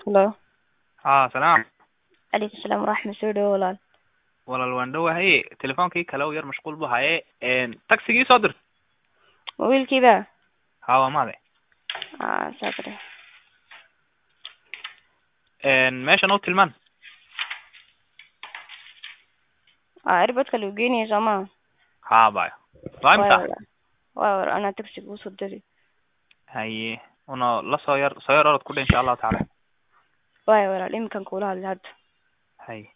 Hello. سلام. Alaykum salaam waraxmat soo dhawo walaal. walaal waan dhawahay telefoonkii kale oo yar mashquul buu haye taxigii soo dir. Wiilkiiba. waa maade. Saakare. meeshan oo tilmaan. Irbadka loo geeyay Soomaa. baayo. Fahamta? Waa ana taxi u soo diray. haye una la soo yar orod ku dhin insha Allah taala. Walaal imkan kula hadlay hadda. haye